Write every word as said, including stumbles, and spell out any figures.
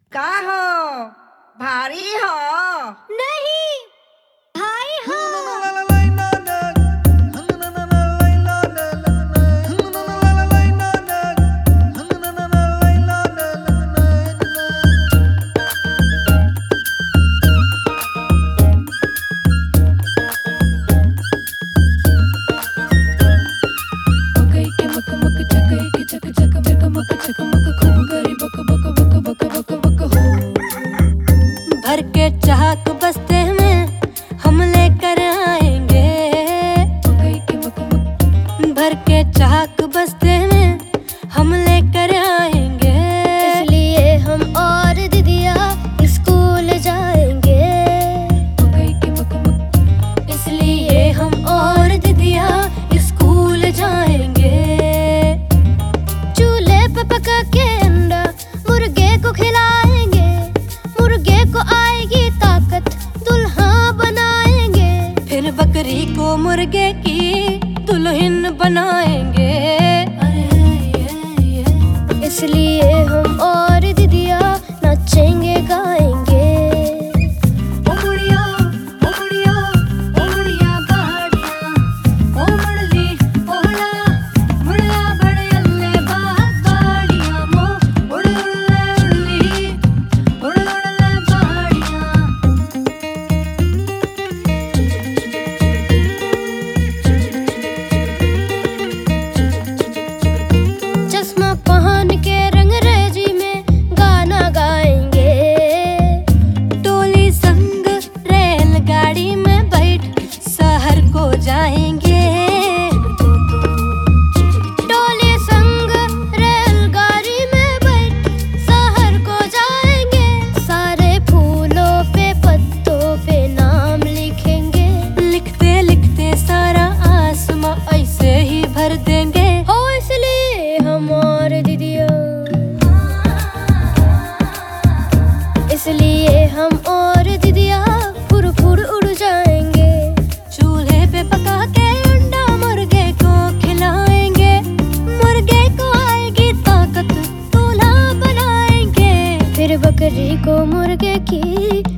का हो भारी हो? नहीं भाई हो। भर के चाहक बस्ते में हम लेकर आएंगे, भर के चाहक बस्ते में हम लेकर आएंगे। इसलिए हम और दीदिया स्कूल जाएंगे, इसलिए हम और दीदिया स्कूल जाएंगे। चूल्हे पे पका के अंडा मुर्गे को खिलाएंगे, मुर्गे को आएगी ताकत दुल्हा बनाएंगे। फिर बकरी को मुर्गे की दुल्हन बनाएंगे। इसलिए हम और दीदिया नाचेंगे गाएंगे। चश्मा पहन के रंगरेजी में गाना गाएंगे, टोली संग रेलगाड़ी में बैठ शहर को जाएंगे। टोली संग रेलगाड़ी में बैठ शहर को जाएंगे। सारे फूलों पे पत्तों पे नाम लिखेंगे, लिखते लिखते सारा आसमां ऐसे ही भर देंगे। हो इसलिए हम और दीदिया, इसलिए हम और दीदिया फुर फुर उड़ जाएंगे। चूल्हे पे पका के अंडा मुर्गे को खिलाएंगे, मुर्गे को आएगी ताकत दूल्हा बनाएंगे। फिर बकरी को मुर्गे की